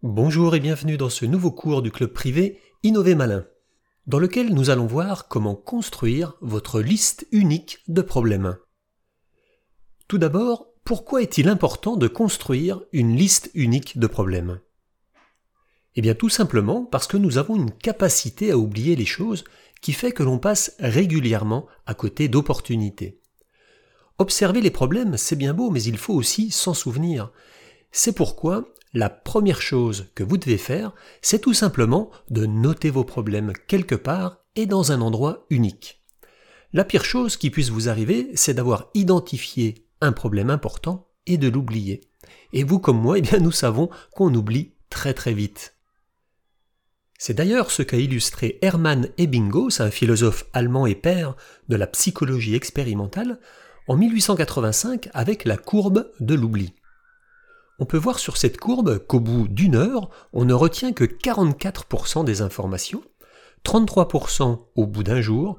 Bonjour et bienvenue dans ce nouveau cours du club privé Innover Malin, dans lequel nous allons voir comment construire votre liste unique de problèmes. Tout d'abord, pourquoi est-il important de construire une liste unique de problèmes ? Eh bien tout simplement parce que nous avons une capacité à oublier les choses qui fait que l'on passe régulièrement à côté d'opportunités. Observer les problèmes, c'est bien beau, mais il faut aussi s'en souvenir. C'est pourquoi la première chose que vous devez faire, c'est tout simplement de noter vos problèmes quelque part et dans un endroit unique. La pire chose qui puisse vous arriver, c'est d'avoir identifié un problème important et de l'oublier. Et vous comme moi, eh bien nous savons qu'on oublie très vite. C'est d'ailleurs ce qu'a illustré Hermann Ebbinghaus, un philosophe allemand et père de la psychologie expérimentale, en 1885 avec la courbe de l'oubli. On peut voir sur cette courbe qu'au bout d'une heure, on ne retient que 44% des informations, 33% au bout d'un jour,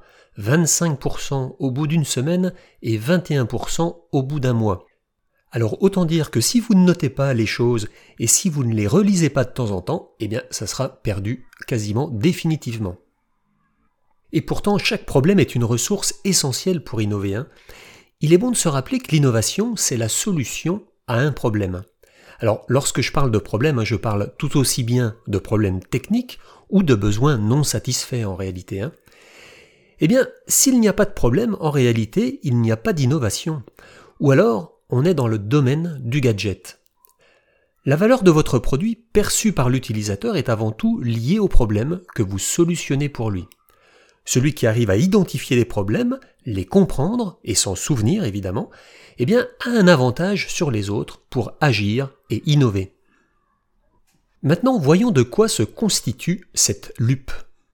25% au bout d'une semaine et 21% au bout d'un mois. Alors autant dire que si vous ne notez pas les choses et si vous ne les relisez pas de temps en temps, eh bien ça sera perdu quasiment définitivement. Et pourtant, chaque problème est une ressource essentielle pour innover. Il est bon de se rappeler que l'innovation, c'est la solution à un problème. Alors, lorsque je parle de problème, je parle tout aussi bien de problèmes techniques ou de besoins non satisfaits en réalité. Eh bien, s'il n'y a pas de problème, en réalité, il n'y a pas d'innovation. Ou alors, on est dans le domaine du gadget. La valeur de votre produit perçue par l'utilisateur est avant tout liée au problème que vous solutionnez pour lui. Celui qui arrive à identifier les problèmes, les comprendre et s'en souvenir évidemment, eh bien, a un avantage sur les autres pour agir et innover. Maintenant, voyons de quoi se constitue cette lupe.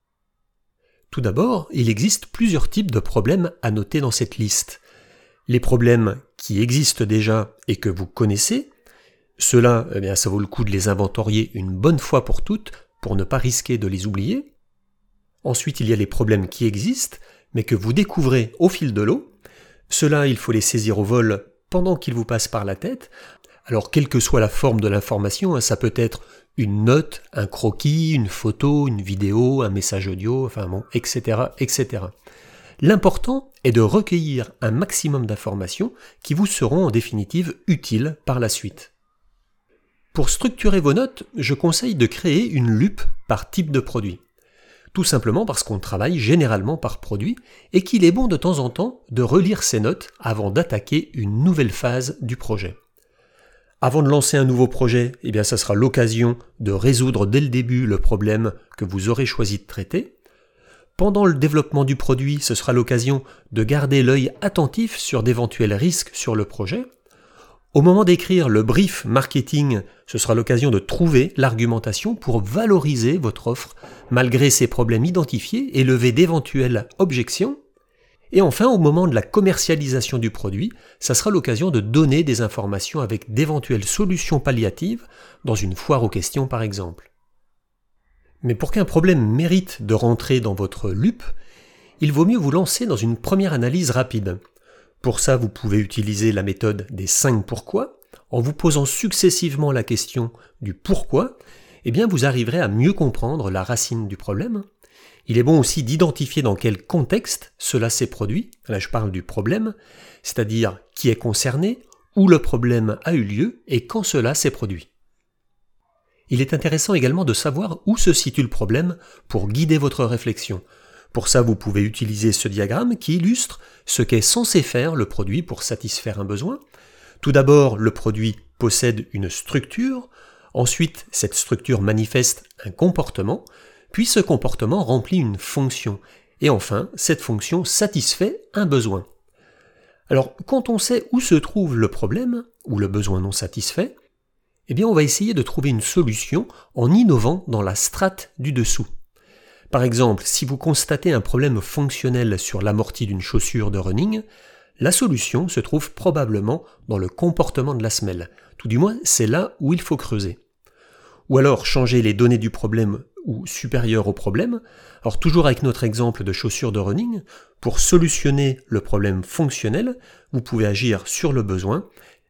Tout d'abord, il existe plusieurs types de problèmes à noter dans cette liste. Les problèmes qui existent déjà et que vous connaissez, ceux-là, eh bien, ça vaut le coup de les inventorier une bonne fois pour toutes pour ne pas risquer de les oublier. Ensuite, il y a les problèmes qui existent, mais que vous découvrez au fil de l'eau. Ceux-là, il faut les saisir au vol pendant qu'ils vous passent par la tête. Alors, quelle que soit la forme de l'information, ça peut être une note, un croquis, une photo, une vidéo, un message audio, etc. L'important est de recueillir un maximum d'informations qui vous seront en définitive utiles par la suite. Pour structurer vos notes, je conseille de créer une lupe par type de produit. Tout simplement parce qu'on travaille généralement par produit et qu'il est bon de temps en temps de relire ces notes avant d'attaquer une nouvelle phase du projet. Avant de lancer un nouveau projet, eh bien ça sera l'occasion de résoudre dès le début le problème que vous aurez choisi de traiter. Pendant le développement du produit, ce sera l'occasion de garder l'œil attentif sur d'éventuels risques sur le projet. Au moment d'écrire le brief marketing, ce sera l'occasion de trouver l'argumentation pour valoriser votre offre malgré ces problèmes identifiés et lever d'éventuelles objections. Et enfin, au moment de la commercialisation du produit, ça sera l'occasion de donner des informations avec d'éventuelles solutions palliatives dans une foire aux questions par exemple. Mais pour qu'un problème mérite de rentrer dans votre lupe, il vaut mieux vous lancer dans une première analyse rapide. Pour ça, vous pouvez utiliser la méthode des 5 pourquoi. En vous posant successivement la question du pourquoi, eh bien vous arriverez à mieux comprendre la racine du problème. Il est bon aussi d'identifier dans quel contexte cela s'est produit. Là, je parle du problème, c'est-à-dire qui est concerné, où le problème a eu lieu et quand cela s'est produit. Il est intéressant également de savoir où se situe le problème pour guider votre réflexion. Pour ça, vous pouvez utiliser ce diagramme qui illustre ce qu'est censé faire le produit pour satisfaire un besoin. Tout d'abord, le produit possède une structure, ensuite cette structure manifeste un comportement, puis ce comportement remplit une fonction, et enfin, cette fonction satisfait un besoin. Alors, quand on sait où se trouve le problème, ou le besoin non satisfait, eh bien on va essayer de trouver une solution en innovant dans la strate du dessous. Par exemple, si vous constatez un problème fonctionnel sur l'amorti d'une chaussure de running, la solution se trouve probablement dans le comportement de la semelle. Tout du moins, c'est là où il faut creuser. Ou alors changer les données du problème ou supérieur au problème. Alors toujours avec notre exemple de chaussure de running, pour solutionner le problème fonctionnel, vous pouvez agir sur le besoin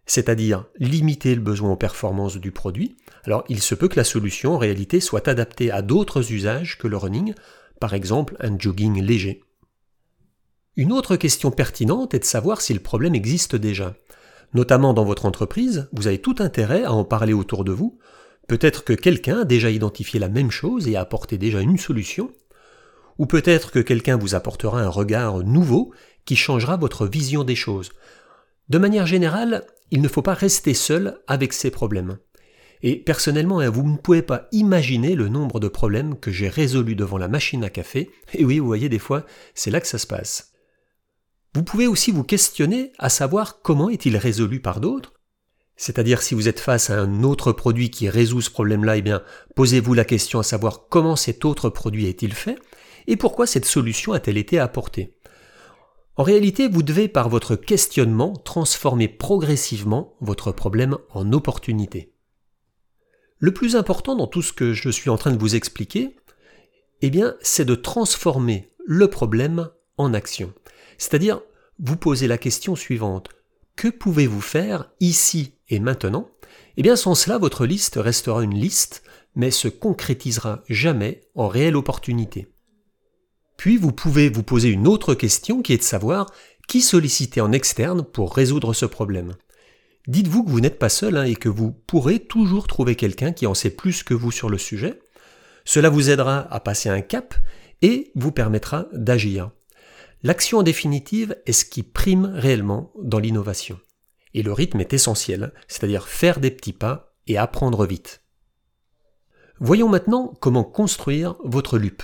c'est-à-dire limiter le besoin aux performances du produit, alors il se peut que la solution en réalité soit adaptée à d'autres usages que le running, par exemple un jogging léger. Une autre question pertinente est de savoir si le problème existe déjà. Notamment dans votre entreprise, vous avez tout intérêt à en parler autour de vous. Peut-être que quelqu'un a déjà identifié la même chose et a apporté déjà une solution, ou peut-être que quelqu'un vous apportera un regard nouveau qui changera votre vision des choses. De manière générale, il ne faut pas rester seul avec ces problèmes. Et personnellement, vous ne pouvez pas imaginer le nombre de problèmes que j'ai résolus devant la machine à café. Et oui, vous voyez, des fois, c'est là que ça se passe. Vous pouvez aussi vous questionner à savoir comment est-il résolu par d'autres. C'est-à-dire si vous êtes face à un autre produit qui résout ce problème-là, eh bien, posez-vous la question à savoir comment cet autre produit est-il fait et pourquoi cette solution a-t-elle été apportée. En réalité, vous devez par votre questionnement transformer progressivement votre problème en opportunité. Le plus important dans tout ce que je suis en train de vous expliquer, eh bien, c'est de transformer le problème en action. C'est-à-dire, vous posez la question suivante. Que pouvez-vous faire ici et maintenant? Eh bien, sans cela, votre liste restera une liste, mais se concrétisera jamais en réelle opportunité. Puis, vous pouvez vous poser une autre question qui est de savoir qui solliciter en externe pour résoudre ce problème. Dites-vous que vous n'êtes pas seul et que vous pourrez toujours trouver quelqu'un qui en sait plus que vous sur le sujet. Cela vous aidera à passer un cap et vous permettra d'agir. L'action en définitive est ce qui prime réellement dans l'innovation. Et le rythme est essentiel, c'est-à-dire faire des petits pas et apprendre vite. Voyons maintenant comment construire votre LUP.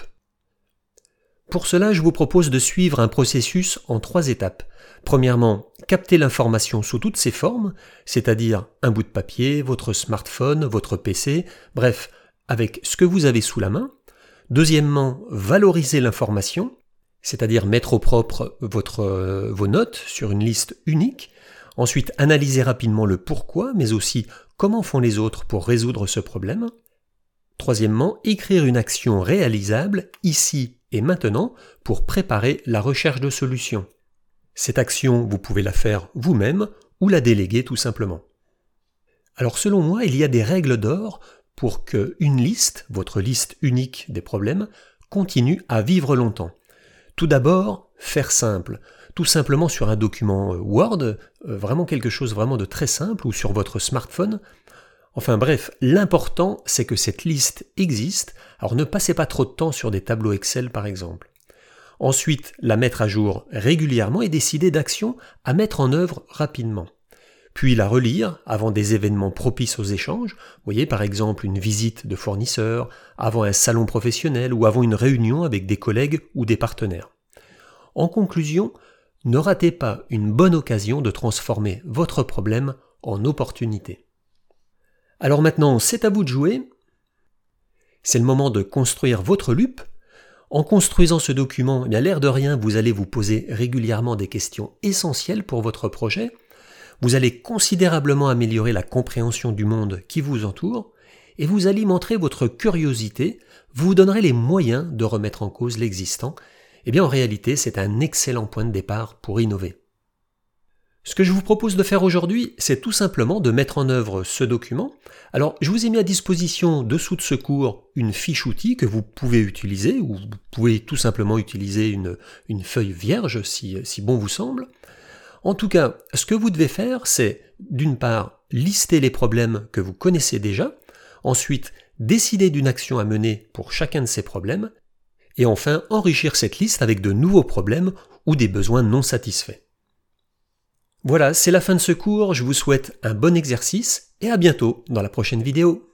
Pour cela, je vous propose de suivre un processus en 3 étapes. Premièrement, capter l'information sous toutes ses formes, c'est-à-dire un bout de papier, votre smartphone, votre PC, bref, avec ce que vous avez sous la main. Deuxièmement, valoriser l'information, c'est-à-dire mettre au propre vos notes sur une liste unique. Ensuite, analyser rapidement le pourquoi, mais aussi comment font les autres pour résoudre ce problème. Troisièmement, écrire une action réalisable, ici et maintenant, pour préparer la recherche de solutions. Cette action, vous pouvez la faire vous-même ou la déléguer tout simplement. Alors selon moi, il y a des règles d'or pour qu'une liste, votre liste unique des problèmes, continue à vivre longtemps. Tout d'abord, faire simple, tout simplement sur un document Word, vraiment quelque chose vraiment de très simple, ou sur votre smartphone. Enfin bref, l'important c'est que cette liste existe, alors ne passez pas trop de temps sur des tableaux Excel par exemple. Ensuite, la mettre à jour régulièrement et décider d'actions à mettre en œuvre rapidement. Puis la relire avant des événements propices aux échanges, vous voyez par exemple une visite de fournisseur, avant un salon professionnel ou avant une réunion avec des collègues ou des partenaires. En conclusion, ne ratez pas une bonne occasion de transformer votre problème en opportunité. Alors maintenant, c'est à vous de jouer. C'est le moment de construire votre LUP. En construisant ce document, à l'air de rien, vous allez vous poser régulièrement des questions essentielles pour votre projet. Vous allez considérablement améliorer la compréhension du monde qui vous entoure et vous alimenterez votre curiosité, vous donnerez les moyens de remettre en cause l'existant. Eh bien en réalité, c'est un excellent point de départ pour innover. Ce que je vous propose de faire aujourd'hui, c'est tout simplement de mettre en œuvre ce document. Alors, je vous ai mis à disposition dessous de ce cours une fiche outil que vous pouvez utiliser, ou vous pouvez tout simplement utiliser une feuille vierge si bon vous semble. En tout cas, ce que vous devez faire, c'est d'une part lister les problèmes que vous connaissez déjà, ensuite décider d'une action à mener pour chacun de ces problèmes, et enfin enrichir cette liste avec de nouveaux problèmes ou des besoins non satisfaits. Voilà, c'est la fin de ce cours, je vous souhaite un bon exercice et à bientôt dans la prochaine vidéo.